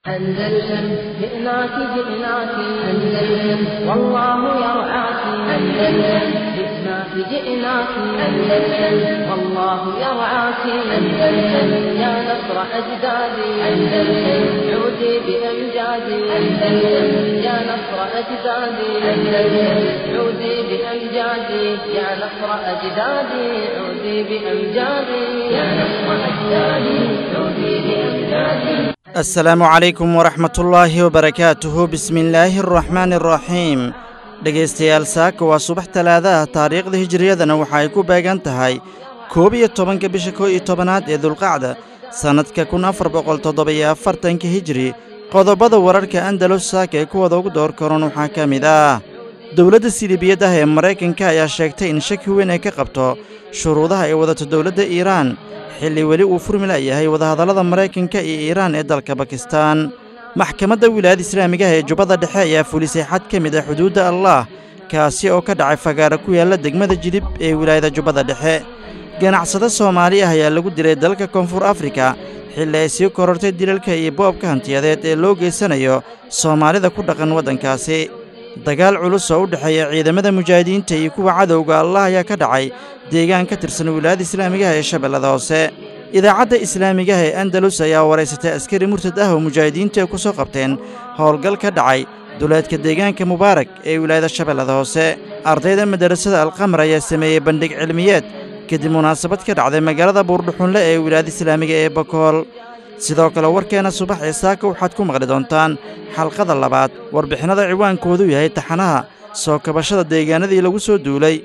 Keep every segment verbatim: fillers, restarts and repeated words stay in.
أندلسن جئناك جئناك أندلسن والله يرعاك أندلسن جئناك جئناك أندلسن والله يرعاك أندلسن يا نصر أجدادي أندلسن عودي بأمجادي أندلسن يا نصر أجدادي أندلسن عودي بأمجادي يا نصر أجدادي عودي بأمجادي يا نصر أجدادي عودي بأمجادي. السلام عليكم ورحمة الله وبركاته. بسم الله الرحمن الرحيم. dhegaystayaal saaka waa subax talaadaha taariikhda hijriyadana waxa ay ku beegan tahay koob iyo tobanka bisha koo iyo tobanaad ee dulqacda sannadka kun afar boqol toddoba-iyo afartanka hijri. qodobada wararka andalus saaka ee kuwada ugu door karoon waxaa ka mid ah dowladda silibiyadaha ee maraykanka ayaa sheegtay in shaki weyn ay ka qabto shuruudaha ay wadato dowladda iiraan xilli weli uu furmila yahay wadahadallada maraykanka iyo iiraan ee dalka bakistaan. maxkamadda wilaayada islaamigaha ee jubbada dhexe ayaa fulisay xad ka mid ah xuduudda allaah kaasi oo ka dhacay fagaara ku yaalla degmada jidhib ee wilaayada jubbada dhexe. ganacsado soomaali ah ayaa lagu dilay dalka koonfur afrika xilli ay sii korortay dilalka iyo boobka hantiyadeed ee loo geysanayo soomaalida ku dhaqan waddankaasi. dagaal culus oo u dhexeeya ciidamada mujaahidiinta iyo kuwa cadowga allah ayaa ka dhacay deegaan ka tirsan wilaayada islaamigaha ee shabeellada hoose. idaacadda islaamigaha ee andalus ayaa waraysatay askari murtad ah oo mujaahidiintu ay ku soo qabteen howlgal ka dhacay duleedka deegaanka mubaarak ee wilaayada shabeellada hoose. ardayda madarasada alqamar ayaa sameeyey bandhig cilmiyeed kadib munaasabad ka dhacday magaalada buurdhuxunle ee wilaayada islaamiga ee bakool. sidoo kale warkeenna subax ee saaka waxaad ku maqli doontaan xalqada labaad warbixinnada ciwaankoodu yahay taxanaha soo kabashada deegaanadii lagu soo duulay.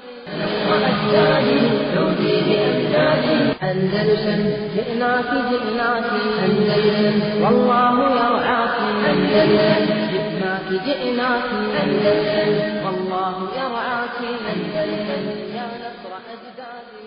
أندلسن جئناك جئناك أندلسن والله يرعاك أندلسن جئناك جئناك أندلسن والله يرعاك أندلسن يا نصر أجدادي.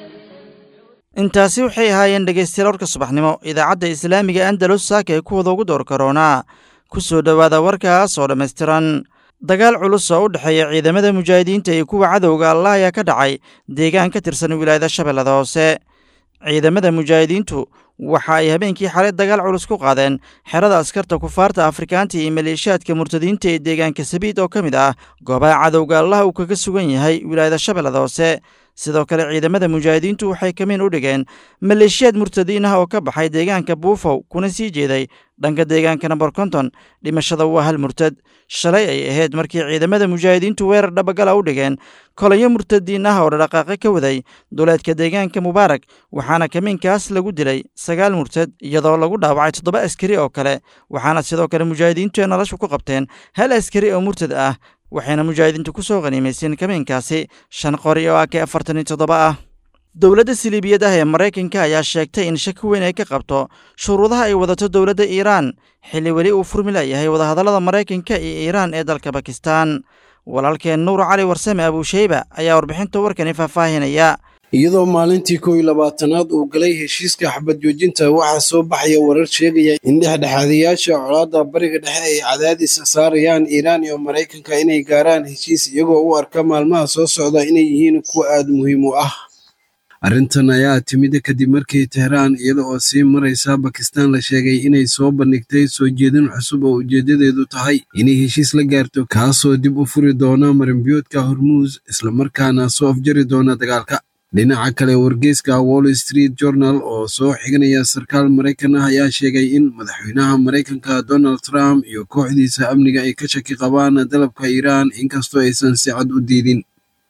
intaasi waxay ahaayeen dhegaystayaal warka subaxnimo idaacadda islaamiga andalus saaka ee kuwada ugu door karoonaa ku soo dhowaada warkaas oo dhammaystiran. dagaal culus oo u dhexeeya ciidamada mujaahidiinta iyo kuwa cadowga allah ayaa ka dhacay deegaan ka tirsan wilaayada shabeellada hoose. ciidamada mujaahidiintu waxa ay habeenkii xalay dagaal culus ku qaadeen xerada askarta kufaarta afrikaanta iyo maleeshiyaadka murtadiinta ee deegaanka sabiid oo ka mid ah goobaha cadowga allah uu kaga sugan yahay wilaayada shabeellada hoose. sidoo kale ciidamada mujaahidiintu waxay kamiin u dhigeen maleeshiyaad murtadiin ah oo ka baxay deegaanka buufow kuna sii jeeday dhanka deegaanka namber konton. dhimashada waa hal murtad. shalay ay ahayd markii ciidamada mujaahidiintu weerar dhabagala u dhigeen kolayo murtadiin ah oo dhaqaaqe ka waday duleedka deegaanka mubaarak waxaana kamiinkaas lagu dilay sagaal murtad iyadoo lagu dhaawacay toddoba askari oo kale. waxaana sidoo kale mujaahidiintu ay nolosha ku qabteen hal askari oo murtad ah waxayna mujaahidiintu ku soo qaniimayseen kamiinkaasi shan qori oo ak afartan iyo toddoba ah. dowladda silibiyadaha ee maraykanka ayaa sheegtay in shaki weyn ay ka qabto shuruudaha ay wadato dowladda iiraan xilli weli uu furmila yahay wadahadallada maraykanka iyo iiraan ee dalka bakistaan. walaalkeen nuur cali warsame abuushayba ayaa warbixinta warkani faahfaahinaya. iyadoo maalintii kow iyo labaatanaad uu galay heshiiska xabad joojinta waxaa soo baxaya warar sheegaya in dhexdhexaadayaasha colaadda bariga dhexe ay cadaadis saarayaan iiraan iyo maraykanka inay gaaraan heshiis iyagoo u arka maalmaha soo socda inay yihiin kuwa aada muhiim u ah. arrintan ayaa timid kadib markii tehraan iyada oo sii maraysa bakistaan la sheegay inay soo bandhigtay soo jeedin cusub oo ujeedadeedu tahay inay heshiis la gaarto kaasoo dib u furi doona marinbiyoodka hormuus islamarkaana soo afjari doona dagaalka. dhinaca kale wargeyska wall street journal oo soo xiganaya sarkaal maraykan ah ayaa sheegay in madaxweynaha maraykanka donald trump iyo kooxdiisa amniga ay ka shaki qabaan dalabka iiraan inkastoo aysan si cad u diidin.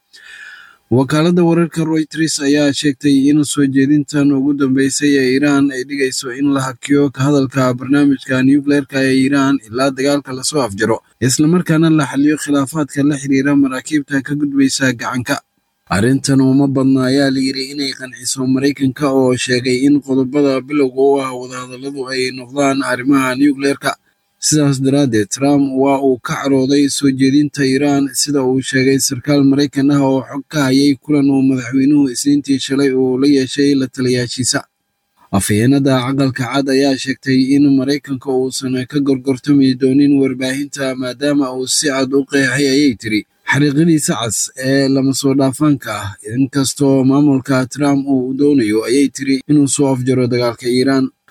wakaaladda wararka Reuters ayaa sheegtay in soo jeedintan ugu dambeysay ee Iiraan ay dhigayso in la hakiyo ka hadalka barnaamijka nuclear-ka ee Iiraan ilaa dagaalka la soo afjaro isla markaana la xalliyo khilaafaadka la xiriira maraakiibta ka gudbaysa gacanka. arrintan uma badna ayaa la yiri inay qanciso Maraykanka oo sheegay in qodobada bilowga u ah wadahadalladu ay noqdaan arrimaha nuclear-ka. sidaas daraaddeed Trump waa uu ka carooday soo jeedinta Iiraan sida uu sheegay sarkaal Maraykan ah oo xog ka hayay kulan uu madaxweynuhu Isniintii shalay uu la yeeshay la taliyaashiisa. afhayeenada aqalka cad ayaa sheegtay in Maraykanka uusan ka gorgortami doonin warbaahinta maadaama uu si cad u qeexay ayay tiri xariiqadiisa cas ee lama soo dhaafaanka ah inkastoo maamulka Trump uu doonayo ayay tiri inuu soo afjaro dagaalka Iiraan.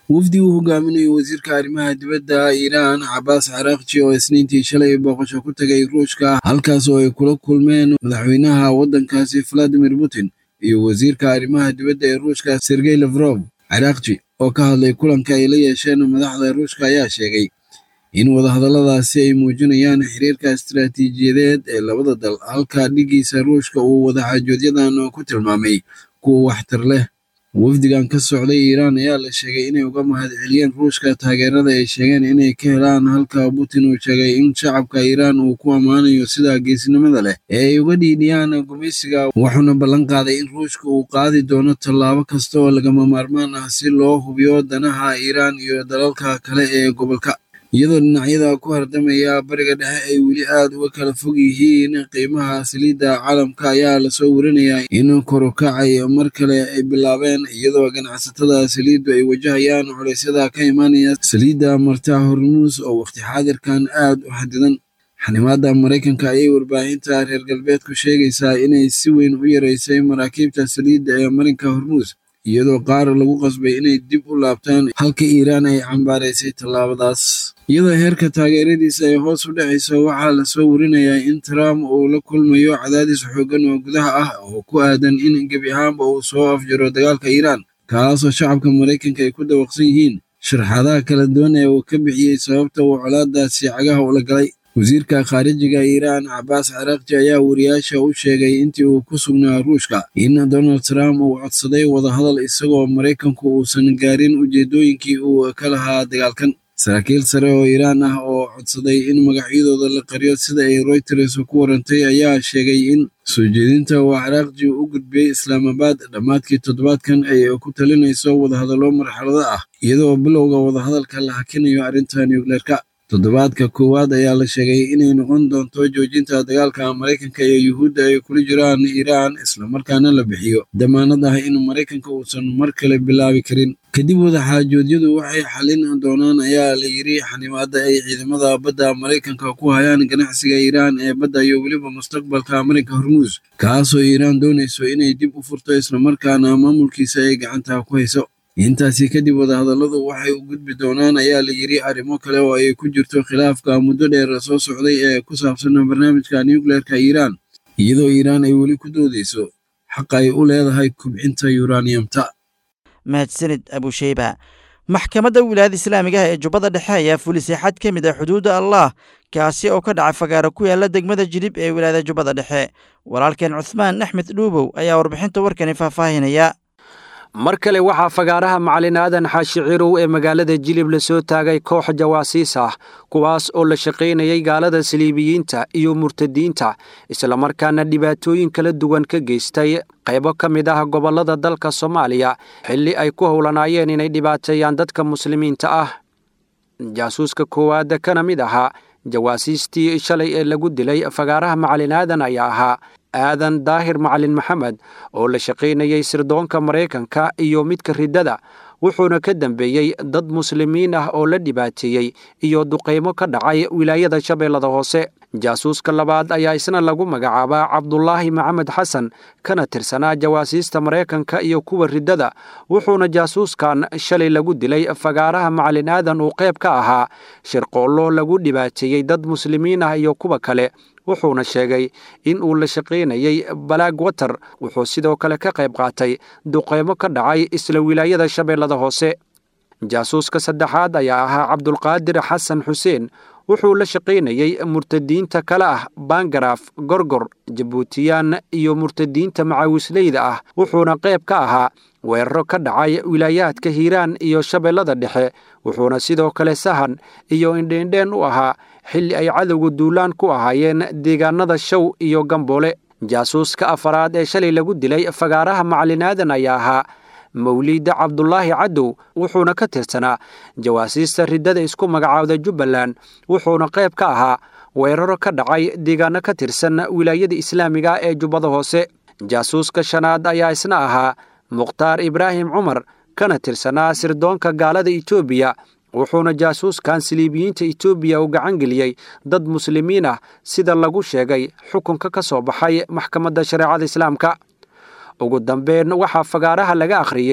wafdi uu hogaaminayo wasiirka arrimaha dibadda Iiraan Cabbaas Caraaqji oo isniintii shalay booqasho ku tagay Ruushka halkaas oo ay kula kulmeen madaxweynaha waddankaasi Vladimir Putin iyo wasiirka arrimaha dibadda ee Ruushka Sergey Lavrov. Caraaqji oo ka hadlay kulanka ay la yeesheen madaxda Ruushka ayaa sheegay in wadahadalladaasi ay muujinayaan xiriirka istiraatiijiyadeed ee labada dal, halka dhigiisa Ruushka uu wadaxaajoodyadan ku tilmaamay kuwa waxtar leh. wafdigan ka socday Iiraan ayaa la sheegay inay uga mahadceliyeen Ruushka taageerada ay sheegeen inay ka helaan, halka Putin uu sheegay in shacabka Iiraan uu ku ammaanayo sida geesinimada leh ee ay uga dhiidhiyaan gumaysiga, wuxuuna ballan qaaday in Ruushka uu qaadi doono tallaabo kasta oo lagama maarmaan ah si loo hubiyo danaha Iiraan iyo dalalka kale ee gobolka. iyadoo dhinacyada ku hardamaya bariga dhexe ay weli aad uga kala fog yihiin, qiimaha saliidda caalamka ayaa lasoo warinayaa in kor u kacay mar kale ay bilaabeen, iyadoo ganacsatada saliiddu ay wajahayaan culeysyada ka imaanaya saliidda marta Hormuus oo waqti xaadirkan aad u xadidan. xanimaadda Maraykanka ayay warbaahinta reer galbeedku sheegaysaa inay si weyn u yareysay maraakiibta saliidda ee marinka Hormuus, iyadoo qaar lagu qasbay inay dib u laabtaan, halka Iiraan ay cambaaraysay tallaabadaas. iyadoo heerka taageeradiisa ay hoos u dhacayso, waxaa lasoo warinayaa in Trump uu la kulmayo cadaadis xooggan oo gudaha ah oo ku aadan in gebi ahaanba uu soo afjaro dagaalka Iiraan, kaasoo shacabka Maraykanka ay ku dawaqsan yihiin. sharxaadaha kala duwan ee uu ka bixiyey sababta uu colaadaasi cagaha ula galay. wasiirka khaarijiga Iiraan Cabbaas Caraaqji ayaa wariyaasha u sheegay intii uu ku sugnaa Ruushka in Donald Trump uu codsaday wadahadal isagoo Maraykanku uusan gaarin ujeedooyinkii uu ka lahaa dagaalkan. saraakiil sare oo Iiraan ah oo codsaday in magacyadooda la qariyo sida ay Reuters ku warantay ayaa sheegay in soo jeedinta uu Caraaqji u gudbiyey Islaamabad dhammaadkii toddobaadkan ay ku talinayso wadahadallo marxalado ah, iyadoo bilowga wadahadalka la hakinayo arrinta nuclearka. toddobaadka koowaad ayaa la sheegay inay noqon doonto joojinta dagaalka Maraykanka iyo Yuhuudda ay kula jiraan Iiraan, islamarkaana la bixiyo damaanad ah in Maraykanka uusan mar kale bilaabi karin. kadib wadaxaajoodyadu waxay xalin doonaan ayaa la yiri xanimaadda ay ciidamada badda Maraykanka ku hayaan ganacsiga Iiraan ee badda iyo weliba mustaqbalka marinka Hormuus, kaasoo Iiraan doonayso inay dib u furto islamarkaana maamulkiisa ay gacanta ku hayso. intaasi kadib wadahadalladu waxay u gudbi doonaan ayaa la yiri arrimo kale oo ay ku jirto khilaafka muddo dheer soo socday ee ku saabsan barnaamijka nuclearka Iiraan, iyadoo Iiraan ay weli ku doodayso xaq ay u leedahay kubcinta uraniumta. mahadsanid abusheyba. maxkamadda wilaayada islaamiga ah ee jubbada dhexe ayaa fulisay xad ka mid ah xuduudda allah, kaasi oo ka dhacay fagaaro ku yaala degmada jilib ee wilaayada jubbada dhexe. walaalkeen cuthmaan axmed dhuubow ayaa warbixinta warkani faahfaahinaya. mar kale waxaa fagaaraha macalin aadan xaashi cirow ee magaalada jilib la soo taagay koox jawaasiis ah, kuwaas oo la shaqaynayay gaalada saliibiyiinta iyo murtadiinta, islamarkaana dhibaatooyin kala duwan ka geystay qaybo ka mid ah gobollada dalka Soomaaliya xilli ay ku howlanaayeen inay dhibaateeyaan dadka muslimiinta ah. jaasuuska koowaad kana mid ahaa jawaasiistii shalay ee lagu dilay fagaaraha macalin aadan ayaa ahaa aadan daahir macalin maxamed oo la shaqaynayay sirdoonka Maraykanka iyo midka riddada, wuxuuna ka dambeeyey dad muslimiin ah oo la dhibaateeyey iyo duqeymo ka dhacay wilaayada Shabeellada Hoose. jaasuuska labaad ayaa isna lagu magacaabaa Cabdulaahi Maxamed Xasan, kana tirsanaa jawaasiista Maraykanka iyo kuwa riddada, wuxuuna jaasuuskan shalay lagu dilay fagaaraha macalin aadan uu qayb ka ahaa shirqoollo lagu dhibaateeyey dad muslimiin ah iyo kuwa kale. wuxuuna sheegay in uu la shaqaynayay Balaag Water, wuxuu sidoo kale ka qayb qaatay duqeymo ka dhacay isla wilaayada Shabeellada Hoose. jaasuuska saddexaad ayaa ahaa Cabdulqaadir Xasan Xuseen, wuxuu la shaqaynayay murtadiinta kale ah Bangaraaf, Gorgor, Jabuutiyaan iyo murtadiinta macaawisleyda ah, wuxuuna qayb ka ahaa weeraro ka dhacay wilaayaadka Hiiraan iyo Shabeellada Dhexe, wuxuuna sidoo kale sahan iyo indheendheen u ahaa xilli ay cadowga duulaan ku ahaayeen deegaanada Shaw iyo Gamboole. jaasuuska afaraad ee shalay lagu dilay fagaaraha macalin aadan ayaa ahaa Mawliid Cabdulaahi Cadow, wuxuuna ka tirsanaa jawaasiista riddada isku magacaawda Jubbaland, wuxuuna qayb ka ahaa weeraro ka dhacay deegaano ka tirsan wilaayada islaamiga ee Jubbada Hoose. jaasuuska shanaad ayaa isna ahaa Mukhtaar Ibraahim Cumar, kana tirsanaa sirdoonka gaalada Itoobiya, wuxuuna jaasuuskan saliibiyiinta Itoobiya u gacan geliyey dad muslimiin ah sida lagu sheegay xukunka ka soo baxay maxkamadda shareecada islaamka. ugu dambeyn waxaa fagaaraha laga akhriyey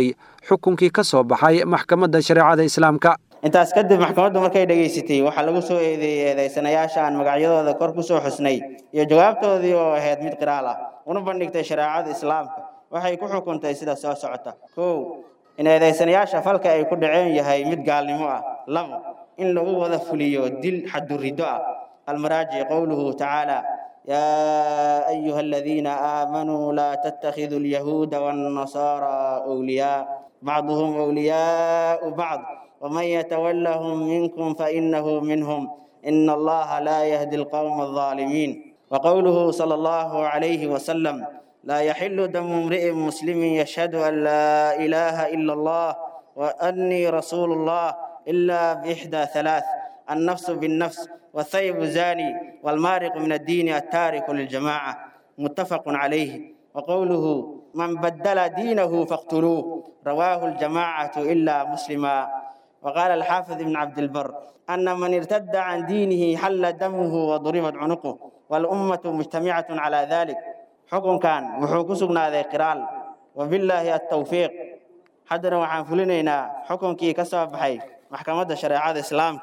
xukunkii ka soo baxay maxkamadda shareecada islaamka. intaas kadib maxkamaddu markay dhageysatay waxaa lagu soo eedeeyay eedeysanayaasha aan magacyadooda kor ku soo xusnay iyo jawaabtoodii oo ahayd mid qiraal ah una bandhigtay shareecada islaamka waxay ku xukuntay sida soo socota. kow in eedeysanayaasha falka ay ku dhaceen yahay mid gaalnimo ah. labo in lagu wada fuliyo dil xadurido ah. almaraaji qowluhu tacaala يا أيها الذين آمنوا لا تتخذوا اليهود والنصارى أولياء بعضهم أولياء بعض ومن يتولهم منكم فإنه منهم إن الله لا يهدي القوم الظالمين. وقوله صلى الله عليه وسلم لا يحل دم امرئ مسلم يشهد أن لا إله إلا الله وأني رسول الله إلا بإحدى ثلاث النفس بالنفس والثيب زاني والمارق من الدين التارك للجماعة متفق عليه. وقوله من بدل دينه فاقتلوه رواه الجماعة إلا مسلما. وقال الحافظ ابن عبد البر أن من ارتد عن دينه حل دمه وضربت عنقه والأمة مجتمعة على ذلك. حكم كان وحكسنا ذي قرال وبالله التوفيق. حدنا وعن فلنينا حكم كي كسب بحي محكمة شريعة الإسلام.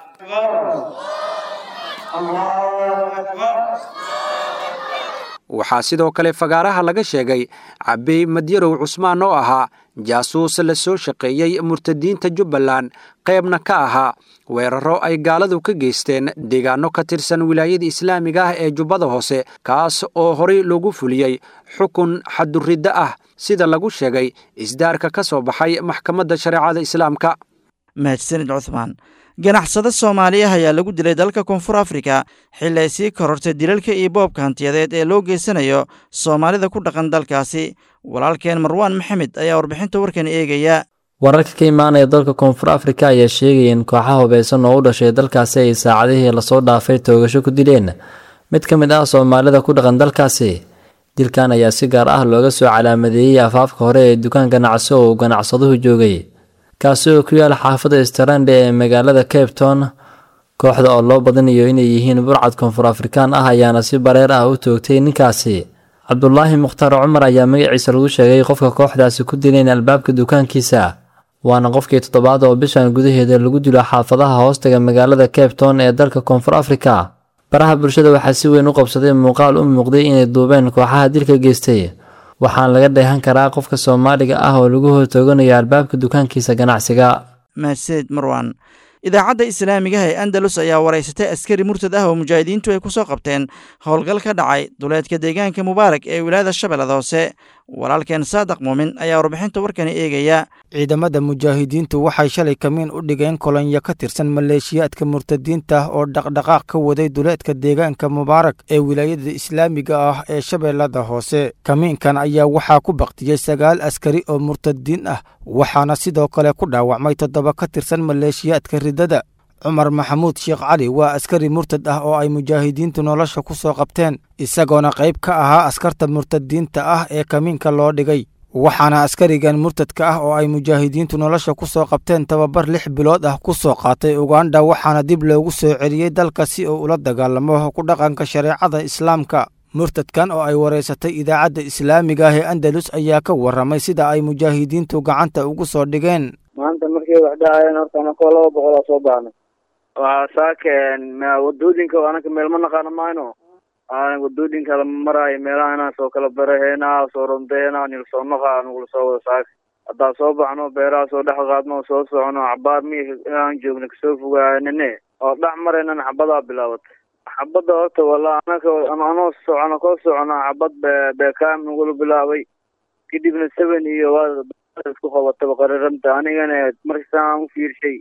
waxaa sidoo kale fagaaraha laga sheegay Cabdi Madyarow Cusmaan oo ahaa jaasuus la soo shaqeeyay murtadiinta Jubbaland qaybna ka ahaa weeraro ay gaaladu ka geysteen deegaano ka tirsan wilaayada Islaamiga ah ee Jubbada Hoose kaas oo horey loogu fuliyay xukun xadurida ah sida lagu sheegay isdaarka ka soo baxay maxkamadda shareecada islaamka. mahadsanid Cuthmaan. ganacsade Soomaaliya ayaa lagu dilay dalka Koonfur Afrika xilli ay sii korortay dilalka iyo boobka hantiyadeed ee loo geysanayo Soomaalida ku dhaqan dalkaasi. walaalkeen Marwaan Maxamed ayaa warbixinta warkan eegaya. wararka ka imaanaya dalka Koonfur Afrika ayaa sheegaya in kooxaha hubeysan oo u dhashay dalkaasi ay saacadihii la soo dhaafay toogasho ku dileen mid ka mid ah Soomaalida ku dhaqan dalkaasi. dilkan ayaa si gaar ah looga soo calaamadeeyay afaafka hore ee dukaan ganacsi oo ganacsaduhu joogay kaasi oo ku yaal xaafadda Strande ee magaalada Cape Town. kooxda oo loo badanayo inay yihiin burcad Koonfur Afrikaan ah ayaana si bareer ah u toogtay ninkaasi. Cabdullaahi Mukhtaar Cumar ayaa magaciisa lagu sheegay qofka kooxdaasi ku dileen albaabka dukaankiisa. waana qofkii toddobaad oo bishan gudaheeda lagu dilo xaafadaha hoostaga magaalada Cape Town ee dalka Koonfur Afrika. baraha bulshada waxaa si weyn u qabsaday muuqaal u muuqday inay duubeen kooxaha dilka geystay. waxaan laga dheehan karaa qofka Soomaaliga ah oo lagu hortooganayo albaabka dukaankiisa ganacsiga. mahadsanid Marwaan. idaacadda Islaamiga ah ee Andalus ayaa wareysatay askari murtad ah oo mujaahidiintu ay ku soo qabteen howlgal ka dhacay duleedka deegaanka Mubaarak ee wilaayada Shabeellada Hoose. walaalkeen Saadaq Muumin ayaa warbixinta warkan eegaya. ciidamada mujaahidiintu waxay shalay kamiin u dhigeen kolonyo ka tirsan maleeshiyaadka murtadiinta oo dhaqdhaqaaq ka waday duleedka deegaanka Mubaarak ee wilaayada Islaamiga ah ee Shabeellada Hoose. kamiinkan ayaa waxaa ku baqtiyay sagaal askari oo murtadiin ah waxaana sidoo kale ku dhaawacmay toddoba ka tirsan maleeshiyaadka ridada. Cumar Maxamuud Sheekh Cali waa askari murtad ah oo ay mujaahidiintu nolosha ku soo qabteen isagoona qayb ka ahaa askarta murtadiinta ah ee kamiinka loo dhigay. waxaana askarigan murtadka ah oo ay mujaahidiintu nolosha ku soo qabteen tababar lix bilood ah ku soo qaatay Uganda waxaana dib loogu soo celiyay dalka si uu ula dagaalamo ku dhaqanka shareecada islaamka. murtadkan oo ay wareysatay idaacadda Islaamiga ah ee Andalus ayaa ka waramay sida ay mujaahidiintu gacanta ugu soo dhigeen. maanta markii wax dhacayeen horta ma koo laba boqol oo soo baahnay waa saakeen wadooyinka anaka meel ma naqaano mayno aan wadooyinka la maraayo meelaha inaan soo kala baraheena soo rondeena nil soo naqa nugul soo wada saak haddaan soo baxno beeraha soo dhex qaadno soo socono cabaar mi inaan joogno kasoo fogaanane oo dhac maraynan xabadaa bilaabatay. xabada horta walaa anaka anoo socono koo socono xabad beekaam nugula bilaabay kadibna seven iyo waa isku qabataba qararanta anigana markaan u fiirshay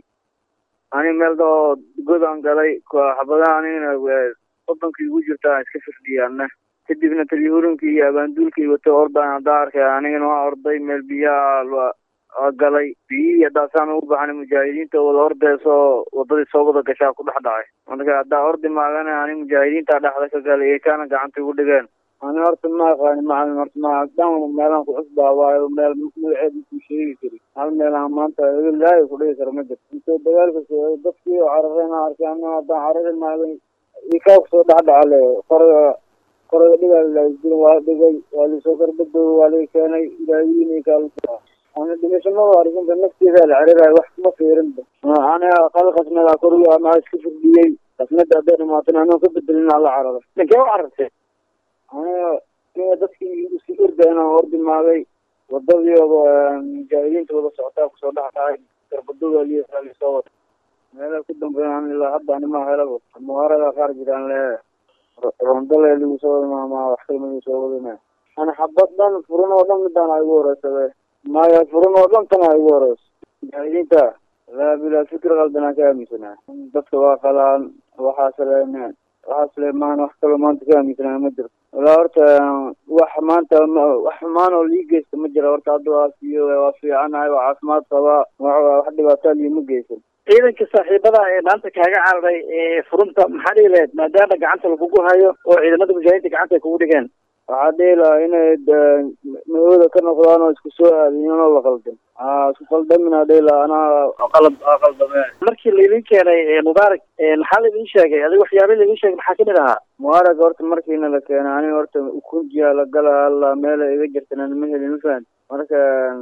ani meel doo godaan galay xabadaha anigana wadankii ugu jirtaa iska firdhiyaana kadibna taliyuurinkii iyo abaanduulkii wato ordaan haddaa arkay anigana waa orday meel biyaha galay biyihii haddaasaan ugu baxnay mujaahidiinta wada ordeyso wadadii soo wada gashaa ku dhex dhacay marka haddaa ordi maagana ani mujaahidiinta dhexda ka galay ee kaana gacanta igu dhigeen. ani horta ma aqaani macalin horta ma dhan meelaan ku cusbaa waayo meel magaceed ku sheegi kari hal meelaan maanta ilaahay ku dhigi karo ma jirto inta dagaalka soo dadkii oo carareen arkay ama hadaan cararin maagay ikaa kusoo dhex dhacale qoraga qoraga dhigaa la isdilin waa dhigay waa lisoo karbado waa la keenay ilaahiin ikaa أنا دمشق ما أعرف إن نفسي ذا العريرة واحد ما في رنده أنا خلقت من الكوريا ما أشوف بيجي بس ندى بين ما تنانو كبد لنا على عرضه لكن كيف عرفت أنا كنا دتي يسير بيننا ورد ما بي وضلي جايين تبغى صوتك وصوتها هاي تربطوا لي اللي صوت هذا كلهم بيننا إلا حد أنا ما هلا المهارة خارج عن له رندل اللي وصل ما ما أحكي من وصلنا أنا حبطنا فرنا ولا مدان عيورة سوي ما يفرنا ولا مدان عيورة جايين تا لا بلا فكر غلبنا كامسنا دكتور واقلا وحاسلين وحاسلين وحكلوا ما أنت كامسنا مدر ولا أرت وحمان تا وحمان اللي جيس مجرى أرت عدوا فيه وفي عنا وعثمات سوا وحد بتالي مجيس ciidanka saaxiibada ee maanta kaaga cararay ee furunta maxariireed maadaama gacanta lagu hayo oo ciidamada mujaahidiinta gacanta ay kugu dhigeen waxaa dheela inay nabada ka noqdaan oo isku soo aadiyeen oo la qaldan aa isku qaldaminaa dheela anaa qalab qaldame markii la idin keenay mubaarak maxaa la idin sheegay adiga waxyaabo la idin sheegay maxaa ka mid ahaa mubaarak horta markiina la keenay aniga horta ukunjiya la gala alla meel iga jirtana ma helin faan marka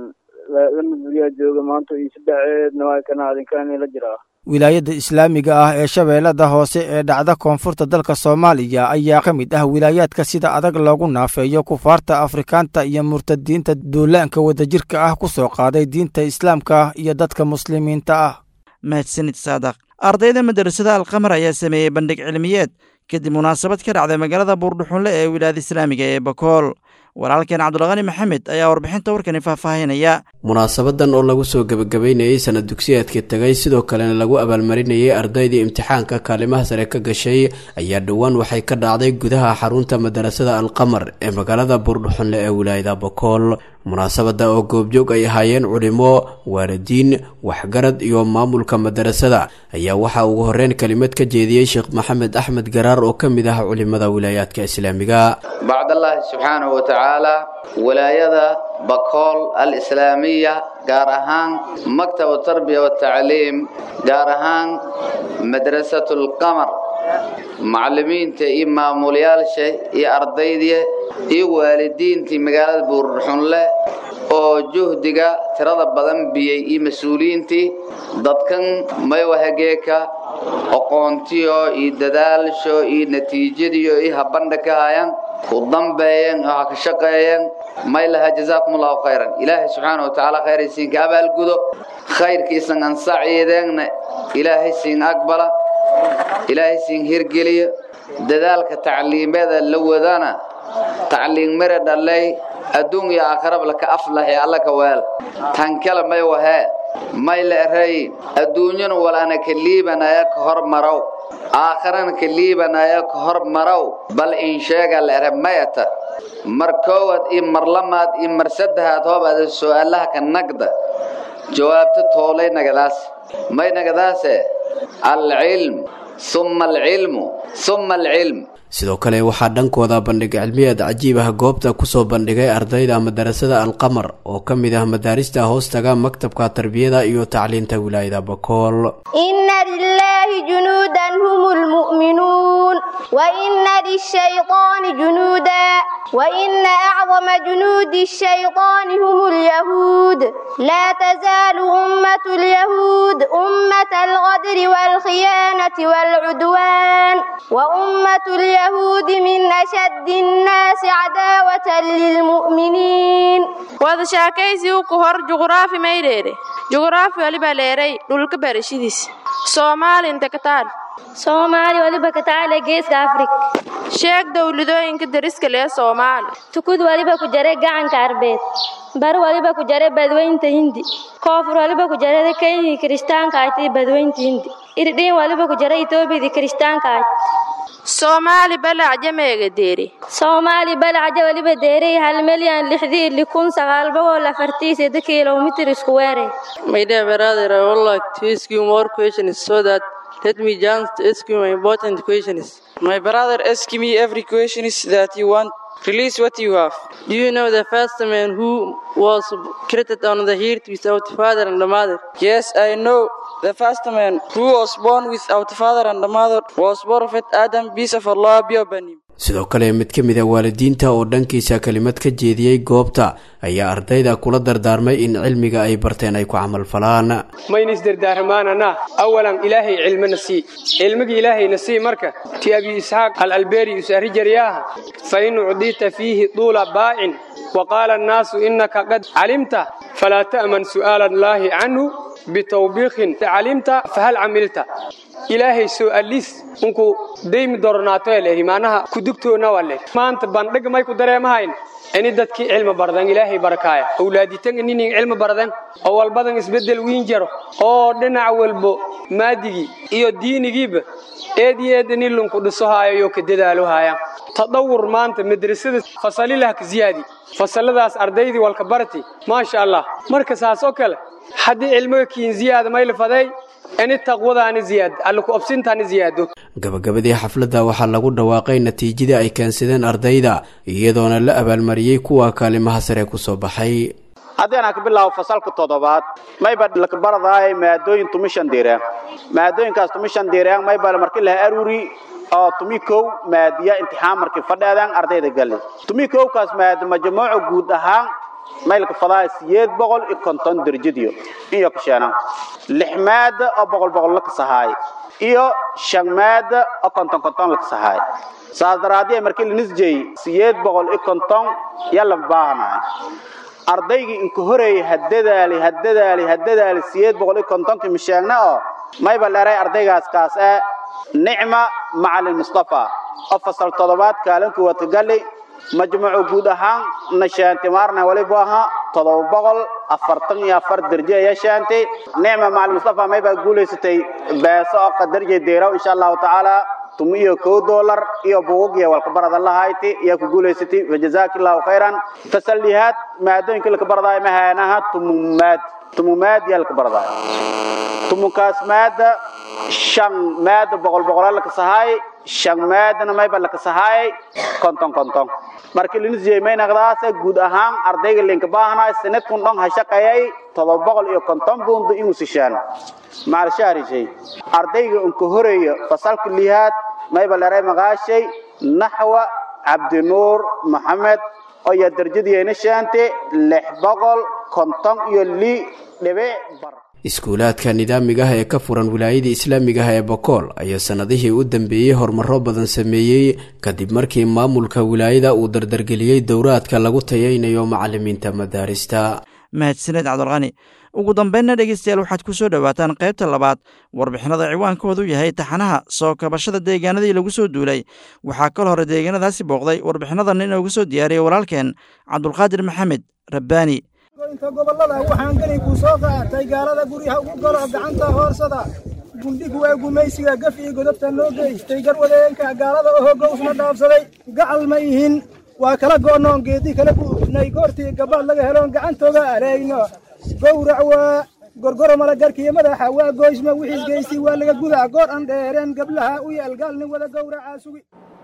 lama buliyaa jooga maanta iyo saddex waa kana adinkaan la jiraa wilaayada islaamiga ah ee shabeellada hoose ee dhacda koonfurta dalka Soomaaliya ayaa ka mid ah wilaayaadka sida adag loogu naafeeyo kufaarta Afrikaanta iyo murtadiinta duulaanka wadajirka ah ku soo qaaday diinta Islaamka iyo dadka muslimiinta ah mahadsanid saadaq ardayda madrasada Al-Qamar ayaa sameeyay bandhig cilmiyeed kadib munaasabad ka dhacday magaalada Buurdhuxunle ee wilaayada islaamiga ee Bakool walaalkeen Cabdulqani Maxamed ayaa warbixinta warkan faahfaahinaya munaasabadan oo lagu soo gabagabeynayay sanad dugsiyeedkii tagay sidoo kalena lagu abaalmarinayay ardaydii imtixaanka kaalimaha sare ka gashay ayaa dhawaan waxay ka dhacday gudaha xarunta madrasada Al-Qamar ee magaalada Buurdhuxunle ee wilaayada Bakool munaasabada oo goobjoog ay ahaayeen culimo waalidiin waxgarad iyo maamulka madrasada ayaa waxa ugu horeen kalimad ka jeediyay Sheekh Maxamed Axmed Garaar oo kamid ah culimada wilaayadka islaamiga bacdallah subhanahu wa ta'ala wilaayada Bakool al-islaamiya gaar ahaan maktab tarbiya wa ta'liim gaar ahaan madrasatul Qamar macallimiinta iyo maamulayaasha iyo ardayda iyo waalidiinta magaalada Buurdhuxunle oo juhdiga tirada badan biyay iyo mas'uuliyiintii dadkan may wahageeka aqoontiyo iyo dadaalsho iyo natiijadiyo iyo habandhaka hayaan ku dambeeyeen oo ka shaqeeyeen may laha jazaakumullahu khayran ilaahi subhanahu wa ta'ala khayrisin ka abaal gudo khayrkiisan an saciideena ilaahi sin aqbala ilaahi sin hirgeliyo dadaalka tacliimada la wadana tacliim mara dhalay adduunka aakhiraba la ka aflahay alla ka weel tan kala may waha may la ray adduunyana walaana kaliibanaya ka hormaraw aakhirana kaliibanaya ka hormaraw bal in sheega la ramayata markood in marlamaad in marsadaad hoobada su'aalaha ka naqda jawaabta toolay nagadaas may nagadaase al-ilm thumma al-ilm thumma al-ilm sidoo kale waxaa dhankooda bandhig cilmiyeed cajiib ah goobta ku soo bandhigay ardayda madrasada Al-Qamar oo kamid ah madaarista hoostaga maktabka tarbiyada iyo tacliinta wilaayada Bakool inna lillahi junuudan humul mu'minuun wa inna lish-shaytaani junuuda wa inna a'zama junuudi ash-shaytaani humul yahuud la tazaalu ummatu al-yahuud ummata al-ghadri wal khiyaanati wal 'udwan wa ummatu اليهود من أشد الناس عداوة للمؤمنين وهذا شاكيسي وكهر جغرافي ميريري جغرافي ولي باليري دولك برشيديس سومالي انت كتال سومالي ولي بكتال جيس أفريق شيك دولدوين كدرسك ليه سومالي تكود ولي بكو جاري قاعن كاربيت بارو ولي بكو جاري بدوين تهندي كوفر ولي بكو جاري كيني كريستان كايتي بدوين تهندي إردين ولي بكو جاري توبي دي كريستان كايتي Soomaali balaaja meega deeri Soomaali balaaja waliba deeri hal milyan lixdii likun sagaal boqol afartan iyo seddex kilomitir square. My dear brother, I would like to ask you more questions so that let me just ask you my important questions. My brother, ask me every question that you want. Release what you have. Do you know the first man who was created on the earth without father and mother? Yes, I know. The first man who was born without father and mother was Prophet Adam, peace of Allah be upon him. sidoo kale mid ka mid ah waalidiinta oo dhankiisa kelimad ka jeediyay goobta ayaa ardayda kula dardaarmay in cilmiga ay barteen ay ku camal falaan maynis dardaarmaanana awalan ilaahay cilmi nasi cilmiga ilaahay nasi marka ti abi ishaq al-albari usari jariyaha fa in udita fihi dula ba'in wa qala an-nas innaka qad alimta fala ta'man su'ala allahi anhu bitawbiqin alimta fa hal amilta ilaahay su'alis unku deeymi dornaato leeyahay maanaha ku dugtoona wale maanta bandhig may ku dareemahayn ani dadkii cilmi bardan ilaahay barakaaya awlaaditan inay cilmi bardan oo walbadan isbedel weyn jiro oo dhinac walbo maadigi iyo diinigiiba eedeedani lunku dhisohaayo ka dadaalo haaya tadawur maanta madrasada fasalilah ka ziyaadi fasaladaas ardaydii walka barti ma sha Allah marka saas oo kale hadii cilmiga kiin ziyaada may lafaday ani taqwadaani ziyaad alku absintaani ziyaado gabagabadii xafladda waxaa lagu dhawaaqay natiijada ay keensadeen ardayda iyadoona la abaalmariyay kuwa kaalimaha sare ku soo baxay haddii aan ka bilaabo fasalka toddobaad may bad la baradaay maadooyin tumishan diiraan maadooyinkaas tumishan diiraan may bal markii la aruri oo tumiko maadiya imtixaan markii fadhiyaan ardayda galay tumiko kaas maad majmuuc guud ahaan maylka fadaa siyeed boqol iyo konton darajadiyo iyo ka sheena lix maada oo boqol boqol la ka sahay iyo shan maada oo konton konton la ka sahay saadaraadii markii la nisjay siyeed boqol iyo konton yalla baahna ardayga in ku horeey hadadaali hadadaali hadadaali siyeed boqol iyo konton ki mishaagna oo mayba leeray ardaygaas kaas ah nicma macallin mustafa oo fasal toddobaad kaalanku wata galay majmuuc guud ahaan nashaanti maarna wali baaha todoba boqol afartan iyo afar darje ya shaanti nicma macallin mustafa mayba guuleysatay baaso oo qadarje deero insha Allah taala tumiyo ko dollar iyo buug iyo walka barada lahayti iyo ku guuleysatay wajazaakallahu khairan tasallihat maadooyinka la baradaay ma haynaha tumumaad tumumaad yalka baradaay tumukaas maada shan maada boqol boqol la ka sahay shan maadana may bal ka sahay konton konton markii la nisjay may naqdaas guud ahaan ardayga linka baahnaa sanadkun dhan ha shaqeeyay todoba boqol iyo konton buundo inuu sishaan maal shahrishay ardayga uu ka horeeyo fasalka lihaad may bal aray maqaashay nahwa abdinuur maxamed oo ya darajadiina shaante lix boqol konton iyo li dhibic bar iskuulaadka nidaamiga ah ee ka furan wilaayada islaamiga ah ee Bokool ayaa sanadihii u dambeeyay horumaro badan sameeyay kadib markii maamulka wilaayada uu dardargeliyay dowraadka lagu tayaynayo macallimiinta madaarista mahadsanid cabdulqani ugu dambeynna dhegeystayaal waxaad ku soo dhawaataan qaybta labaad warbixinada ciwaankoodu yahay taxanaha soo kabashada deegaanadii lagu soo duulay waxaa kal hore deegaanadaasi booqday warbixinadan inoogu soo diyaariyay walaalkeen cabdulqaadir maxamed rabbaani inta gobolada waxaan galay ku soo qaatay gaalada guriga ugu galo gacanta hoorsada gundhig waa gumaysiga gaf iyo godobta loo geystay garwadeenka gaalada oo hogowsna dhaafsaday gacal ma yihin waa kala goonoon geedi kala buufnay goortii gabaad laga helo gacantooda areeyno gowrac waa gorgoro mala garkiyo madaxa waa gooysma wixiis geystay waa laga gudaa goor aan dheereen gablaha u yaal gaalni wada gowracaa sugi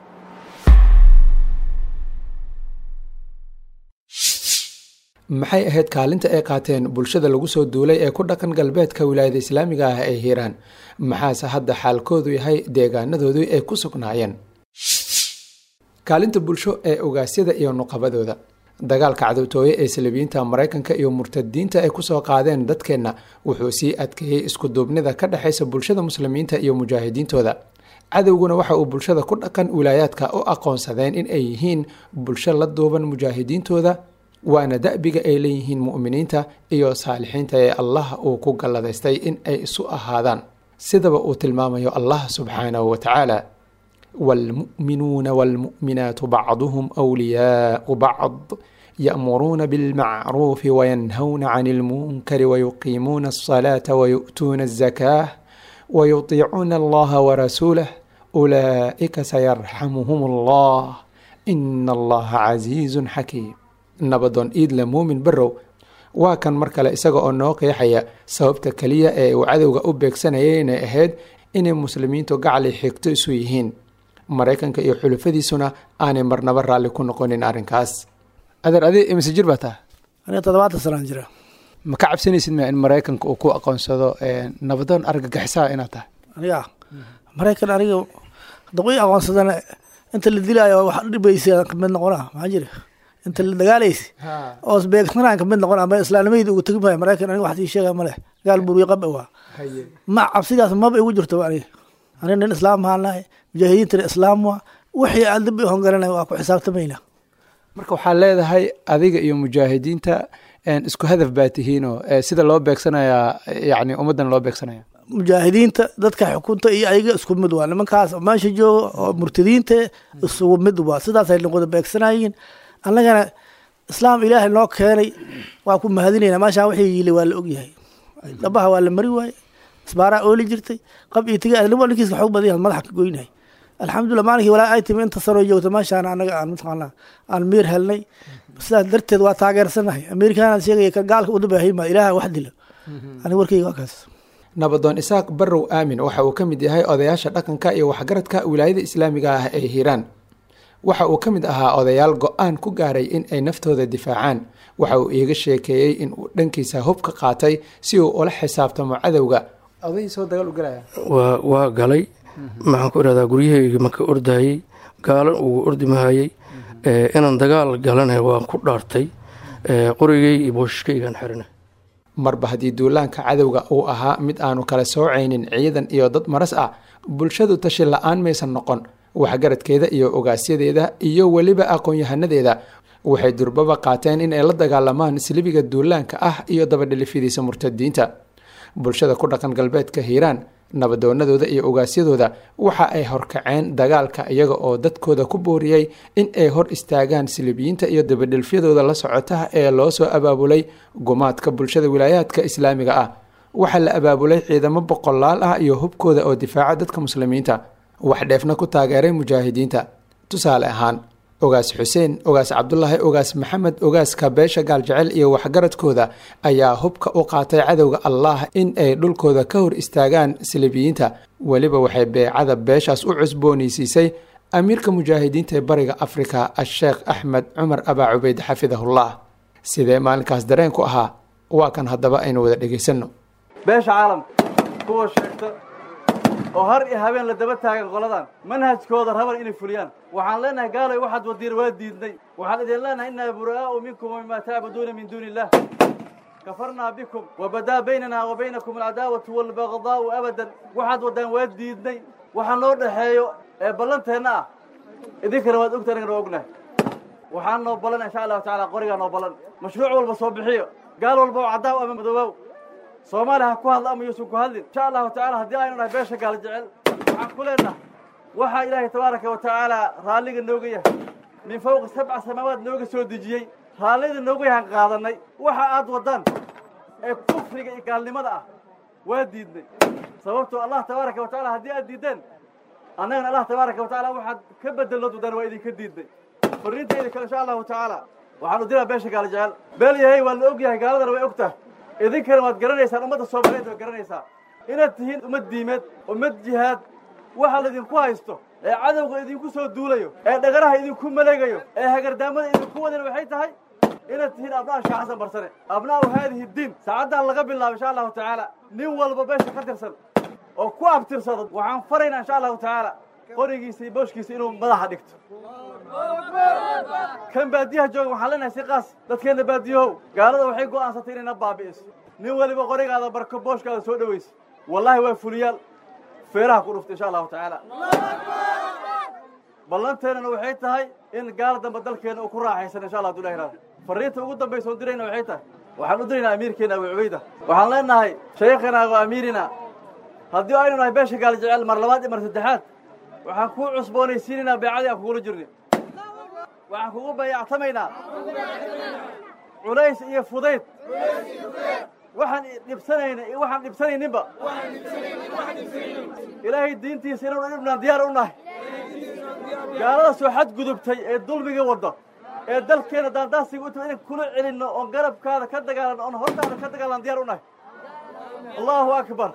maxay ahayd kaalinta ay qaateen bulshada lagu soo duulay ee ku dhaqan galbeedka wilaayada islaamiga ah ee hiiraan maxaase hadda xaalkoodu yahay deegaanadoodu ay ku sugnaayeen kaalinta bulsho ee ogaasyada iyo nuqabadooda dagaalka cadowtooye ee salabiyiinta maraykanka iyo murtadiinta ay kusoo qaadeen dadkeenna wuxuu sii adkeeyey isku duubnida ka dhexaysa bulshada muslimiinta iyo mujaahidiintooda cadowguna waxa uu bulshada ku dhaqan wilaayaadka u aqoonsadeen in ay yihiin bulsho la duuban mujaahidiintooda waana da'biga ay leeyihiin mu'miniinta iyo saalixiinta ee allah uu ku galladaystay in ay isu ahaadaan sidaba uu tilmaamayo allah subxaanahu wa tacaala waalmu'minuuna waalmu'minaatu bacduhum wliyaau bacd ya'muruuna bilmacruufi wayanhawna cani ilmunkari wayuqiimuuna alsalaata wayu'tuuna alzakaah wayutiicuuna allaha warasuulah ulaa'ika sayarxamuhum allah ina allaha casiizun xakiim nabadoon iidle muumin barrow waa kan mar kale isaga oo noo qeexaya sababta keliya ee uu cadowga u beegsanayay inay ahayd inay muslimiintu gacali xigto isu yihiin maraykanka iyo xulufadiisuna aanay marnaba raalli ku noqonin arrinkaas adeer adi imise jir baa taa aniga toddobaatan sanaan jira ma ka cabsanaysid ma in maraykanka uu ku aqoonsado nabadoon argagixisaa inaad tahay aniga maraykan aniga hadday aqoonsadana inta la dilaayo wax dhibaysa kamid noqonaa maxaa jira inta la dagaalaysa oo isbeegsanaan kamid noqonaa ma islaamnimada ugu tagi maayo maraykan aniga wax ii sheegaa male gaal buriyo qab waa ma cabsidaas maba igu jirto aniga aniga nin islaam ahaanahay mujaahidiinta islaam waa wixii aan dib u hongaranay waa ku xisaabtamayna marka waxaa leedahay adiga iyo mujaahidiinta isku hadaf baa tihiinoo sida loo beegsanayaa yani ummaddan loo beegsanaya mujaahidiinta dadka xukunta iyo ayaga isku mid waa nimankaas meesha jooga oo murtadiinta isugu mid waa sidaasay wada beegsanayiin annagana islaam ilaahay noo keenay waa ku mahadinayna meeshaan wixii yili waa la ogyahay dhabaha waa la mari waaye isbaaraa ooli jirtay qab iyo tiga nimo ninkiiska xoog badan yahay madaxa ka goynahay alxamdulilah maalinkii walaa ay timi inta sanoo joogta meeshaan anaga aan mataqaanaa aan miir helnay sidaas darteed waa taageersanahay amerikaanaan sheegaya ka gaalka u dabaahimaa ilaaha wax dilo aniga warkayga waa kaas nabadoon isaaq barrow aamin waxa uu ka mid yahay odayaasha dhaqanka iyo waxgaradka wilaayada islaamiga ah ee hiiraan waxa uu ka mid ahaa odayaal go-aan ku gaaray in ay naftooda difaacaan waxa uu iiga sheekeeyey in uu dhankiisa hub ka qaatay si uu ula xisaabtamo cadowga oday soo dagaal u galaya waa waa galay maxaan ku idhahdaa guryahayga maka ordayey gaalan ugu ordi mahayey inaan dagaal galana waan ku dhaartay qorigay iyo booshkaygaan xiranay marba haddii duulaanka cadowga uu ahaa mid aanu kala soocaynin ciidan iyo dad maras ah bulshadu tashi la-aan maysan noqon waxgaradkeeda iyo ogaasyadeeda iyo weliba aqoon-yahanadeeda waxay durbaba qaateen in ay la dagaalamaan silibiga duulaanka ah iyo dabadhilifidiisa murtadiinta bulshada ku dhaqan galbeedka hiiraan nabadoonadooda iyo ogaasyadooda waxa ay horkaceen dagaalka iyaga oo dadkooda ku booriyey in ay hor istaagaan silibiyiinta iyo dabadhilfyadooda la socotaha ee loo soo abaabulay gumaadka bulshada wilaayaadka islaamiga ah waxaa la abaabulay ciidamo boqolaal ah iyo hubkooda oo difaaca dadka muslimiinta wax dheefna ku taageeray mujaahidiinta tusaale ahaan ogaas xuseen ogaas cabdulaahi ogaas maxamed ogaaska beesha gaaljecel iyo waxgaradkooda ayaa hubka u qaatay cadowga allah in ay dhulkooda ka hor istaagaan silibiyiinta weliba waxay beecada beeshaas u cusboonaysiisay amiirka mujaahidiinta ee bariga afrika asheekh axmed cumar abaa cubeyd xafidahullah sidee maalinkaas dareen ku ahaa waa kan haddaba aynu wada dhegaysanno beesha caalamka kuwa sheegta oo har iyo habeen la daba taagan qoladan manhajkooda raban inay fuliyaan waxaan leenahay gaalay waxaad wadiir waa diidnay waxaan idin leenahay innaa buraa'u minkum wamimaa tacbuduuna min duuni illah kafarnaa bikum wabadaa baynanaa wa baynakum alcadaawatu waalbagdaa'u abadan waxaad wadaan waa diidnay waxa noo dhexeeyo ee ballanteenna ah idinkana waad ogta anagana waa ognahay waxaan noo ballan insha allahu tacala qorigaa noo ballan mashruuc walba soo bixiyo gaal walba oo caddaaw ama madoobow soomaaliya ha ku hadla ama yuusan ku hadlin insha allahu tacala haddii aynu nahay beesha gaal jecel waxaan ku leenahay waxaa ilaahay tabaaraka wa tacaala raalliga nooga yahay min fawqi sabca samaawaad nooga soo dejiyey raallida nooga yahaan qaadanay waxa aad wadaan ee kufriga iyo gaalnimada ah waa diidnay sababtoo allah tabaaraka wa tacala haddii aad diideen annagana allah tabaaraka wa tacala waxaad ka bedelood wadaan waa idinka diidnay fariintayda kale insha allahu tacaala waxaan u diraa beesha gaal jecel beel yahay waa la og yahay gaaladana way og tahay idinkana waad garanaysaan ummadda soomaaliyeed waad garanaysaa inaad tihiin ummad diimeed ummad jihaad waxa laydinku haysto ee cadowga idinku soo duulayo ee dhagaraha idinku maleegayo ee hagardaamada idinku wadan waxay tahay inaad tihiin abnaa sheekh xasan barsane abnaa'u haadihi diin saacaddan laga bilaabo insha allahu tacaala nin walba beesha ka tirsan oo ku abtirsado waxaan faraynaa insha allahu tacaala qorigiisa iyo booshkiisa inuu madaxa dhigto kan baadiyaha jooga waxaan leenahay si qaas dadkeenna baadiyahow gaalada waxay go'aansatay inayna baabi'iso nin waliba qorigaada barko booshkaada soo dhawaysa wallaahi waa fuliyaal feeraha ku dhuftay insha allahu tacaala ballanteennana waxay tahay in gaal dambe dalkeenna uu ku raaxaysan insha allah haduu ilahi raado fariinta ugu dambaysa oon dirayna waxay tahay waxaan u diraynaa amiirkeena abu cubayda waxaan leenahay shaykhana wa amiirina haddii aynu nahay beesha gaal jecel mar labaad iyo mar saddexaad waxaan kuu cusboonaysiinaynaa beecadii aan kugula jirnay waxaan kugu bayactamaynaa culays iyo fudayd waxaan dhibsanayna iyo waxaan dhibsanayninba ilaahay diintiisa inuu dhibnaan diyaar u nahay gaalada soo xadgudubtay ee dulmiga wadda ee dalkeena daandaasiga u timi inaan kula celinno oon garabkaada ka dagaalanno oon hortaada ka dagaalan diyaar u nahay allahu akbar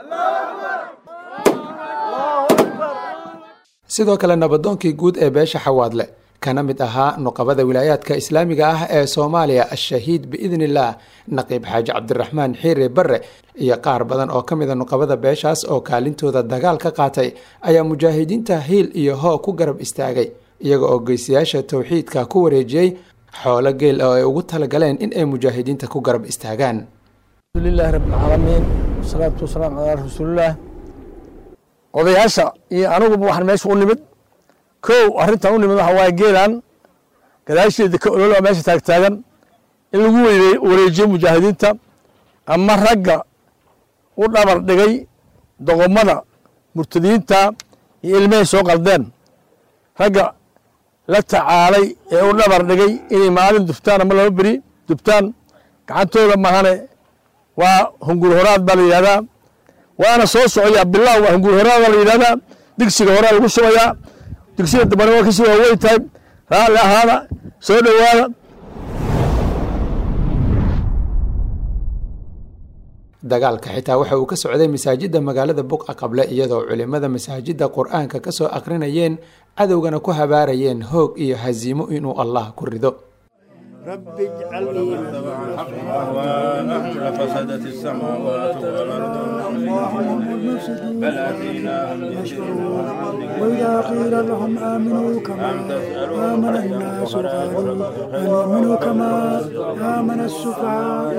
allahu akbar sidoo kale nabadoonkii guud ee beesha xawaadle kana mid ahaa nuqabada wilaayaadka islaamiga ah ee soomaaliya ashahiid biidnillaah naqiib xaaji cabdiraxmaan xiire barre iyo qaar badan oo ka mida nuqabada beeshaas oo kaalintooda dagaal ka qaatay ayaa mujaahidiinta hiil iyo hoo ku garab istaagay iyaga oo geysayaasha towxiidka ku wareejiyey xoolo geel oo ay ugu talagaleen in ay mujaahidiinta ku garab istaagaan. alxamdulilaahi rabbilcaalamiin wasalaatu wasalaamu calaa rasuulillaah. odayaasha iyo aniguba waxaan meesha u nimid kow arrintan u nimid waxa waaye geelan gadaasheeda ka ololaa meesha taagtaagan in lagu wareejiyo mujaahidiinta ama ragga u dhabar dhigay doqomada murtadiinta iyo ilmahay soo qaldeen ragga la tacaalay ee u dhabar dhigay inay maalin dubtaan ama laba beri dubtaan gacantooda mahane waa hungur horaad baa la yidhahdaa waana soo socoyaa bilaw waa hungur horaad baa la yidhahdaa digsiga horaa lagu shubayaa digsiga dambana waa kasii waaweyn tahay raalli ahaada soo dhowaada. dagaalka xitaa waxa uu ka socday masaajidda magaalada buqa qable iyadoo culimada masaajidda qur-aanka ka soo aqrinayeen cadowgana ku habaarayeen hoog iyo hasiimo inuu allah ku rido. رب اجعلني لفسدت السماوات والأرض بل أتيناهم وإذا قيل لهم آمنوا كما آمن الناس قالوا أنؤمن كما آمن السفهاء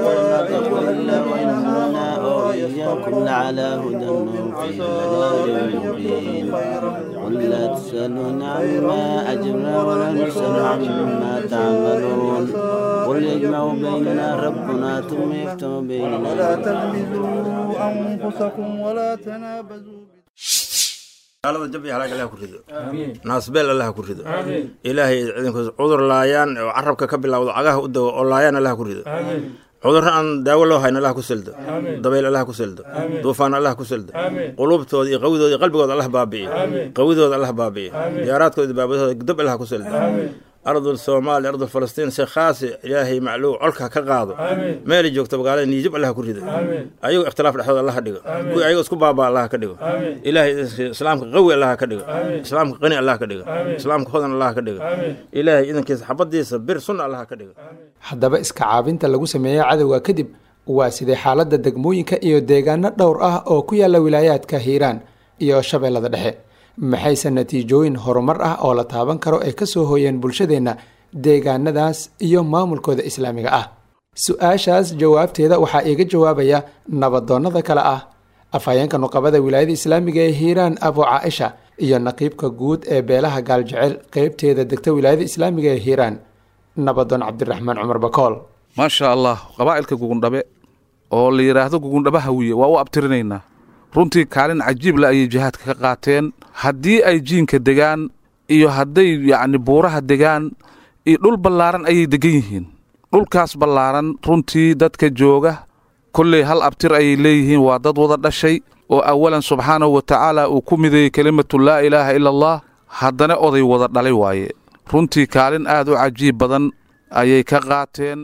إياكم لعلى هدى في ضلال مبين قل لا تسألون عما أجرنا ولا نسأل عما تعملون قل يجمع بيننا ربنا ثم يفتح بيننا ولا تلمزوا أنفسكم ولا تنابزوا قالوا جبي على الله كريدو ناس بيل الله كريدو إلهي عذر لايان وعربك كبل الله عجاه ودو لايان الله كريدو عذر أن داول الله هين الله كسلده دبيل الله كسلده طوفان الله كسلده قلوب تودي قوي تودي قلبك الله بابي قوي تودي الله بابي ديارات تودي بابي دب الله كسلده أرض الصومال أرض فلسطين سخاس إلهي معلو علكها كقاضو ما اللي جوك تبغى عليه يجيب الله كريده أيوة اختلاف الأحوال الله كديه كوي أيوة اسكو بابا الله كديه إلهي إسلامك قوي الله كديه إسلامك غني الله كديه إسلامك خذن الله كديه إلهي إذا كيس حبضي صبر سنة الله كديه haddaba iska caabinta lagu sameeyay cadowga kadib waa sidee xaaladda degmooyinka iyo deegaano dhowr ah oo ku yaala wilaayaadka hiiraan iyo shabeellada dhexe maxayse natiijooyin horumar ah oo la taaban karo ay ka soo hooyeen bulshadeenna deegaanadaas iyo maamulkooda islaamiga ah. su-aashaas jawaabteeda waxaa iiga jawaabaya nabadoonnada kale ah afhayeenka nuqabada wilaayada islaamiga ee hiiraan abu caaisha iyo naqiibka guud ee beelaha gaaljecel qeybteeda degta wilaayada islaamiga ee hiiraan nabadoon cabdiraxmaan cumar bakool. maasha allah qabaa'ilka gugundhabe oo la yidhaahdo gugundhaba hawiye waa u abtirinaynaa runtii kaalin cajiibla ayay jihaadka ka qaateen haddii ay jiinka degaan iyo hadday yacni buuraha degaan iyo dhul ballaaran ayay degan yihiin dhulkaas ballaaran runtii dadka jooga kolley hal abtir ayay leeyihiin waa dad wada dhashay oo awalan subxaanahu wa tacaala uu ku mideeyey kelimatu laa ilaaha ila allah haddana oday wada dhalay waaye runtii kaalin aad u cajiib badan ayay ka qaateen.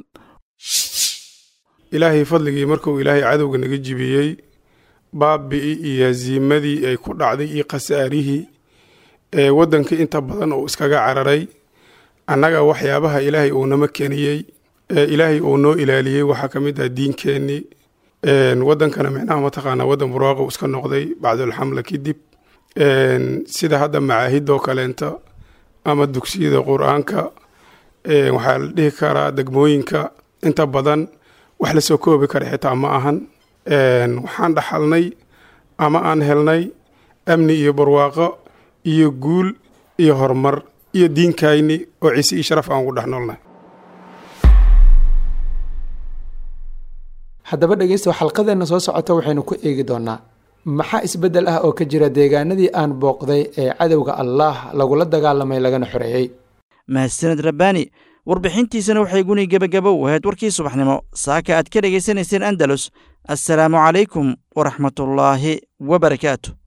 ilaahay fadligii markuu ilaahay cadowga naga jibiyey baabi'i iyo hasiimadii ay ku dhacday iyo khasaarihii ee waddanka inta badan uu iskaga cararay annaga waxyaabaha ilaahay uu nama keniyey ee ilaahay uu noo ilaaliyey waxaa ka mid ah diinkeennii waddankana micnaha mataqaanaa waddan burwaaqo iska noqday bacdulxamla kadib sida hadda macaahidoo kaleenta ama dugsiyada qur-aanka waxaa la dhihi karaa degmooyinka inta badan wax la soo koobi kara xitaa ma ahan waxaan dhaxalnay ama aan helnay amni iyo barwaaqo iyo guul iyo horumar iyo diinkayni oo ciise iyo sharaf aan ugu dhex noolnahay. haddaba dhegeysta xalqadeenna soo socota waxaynu ku eegi doonaa maxaa isbeddel ah oo ka jira deegaanadii aan booqday ee cadowga allaah lagula dagaalamay lagana xoreeyey. mahadsaned rabbaani warbixintiisana waxay guni gebagabo u ahayd warkii subaxnimo saaka aad ka dhegaysanayseen andalus assalaamu calaykum waraxmatullaahi wabarakaatu.